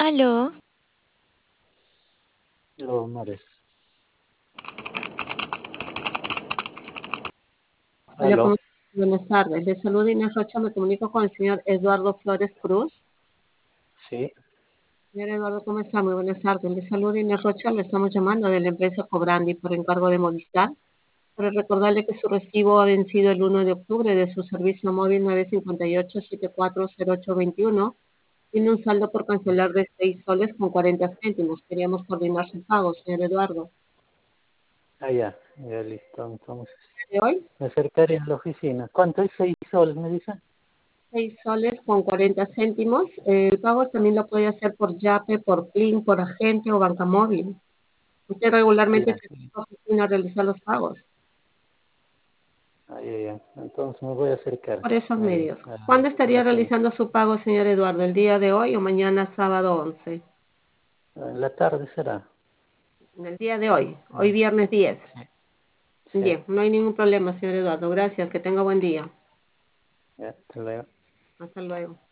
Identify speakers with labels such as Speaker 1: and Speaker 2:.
Speaker 1: Aló,
Speaker 2: Los mares.
Speaker 3: Hola,
Speaker 2: Aló,
Speaker 3: buenas tardes. Le saluda Inés Rocha. Me comunico con el señor Eduardo Flores Cruz.
Speaker 2: sí,
Speaker 3: Señor Eduardo, ¿cómo está? Muy buenas tardes. Le saluda Inés Rocha. Le estamos llamando de la empresa Cobrandi por encargo de Movistar para recordarle que su recibo ha vencido el 1 de octubre de su servicio móvil 958-740821. Tiene un saldo por cancelar de 6 soles con 40 céntimos. Queríamos coordinar su pago, señor Eduardo.
Speaker 2: ya listo. Entonces,
Speaker 3: ¿De hoy?
Speaker 2: me acercaré a la oficina. ¿Cuánto es 6 soles, me dicen?
Speaker 3: 6 soles con 40 céntimos. El pago también lo puede hacer por Yape, por Plin, por agente o banca móvil. Usted regularmente
Speaker 2: Ya,
Speaker 3: se va a la oficina a realizar los pagos
Speaker 2: ya. Entonces me voy a acercar
Speaker 3: por esos
Speaker 2: ahí
Speaker 3: medios. ¿Cuándo
Speaker 2: a
Speaker 3: estaría
Speaker 2: la cuenta.
Speaker 3: realizando su pago, señor Eduardo? ¿El día de hoy o mañana sábado 11?
Speaker 2: En la tarde será.
Speaker 3: En el día de hoy, hoy
Speaker 2: Mm,
Speaker 3: viernes 10.
Speaker 2: Sí, sí,
Speaker 3: Bien, no hay ningún problema, señor Eduardo. Gracias, que tenga buen día.
Speaker 2: ya, hasta luego.
Speaker 3: Hasta luego.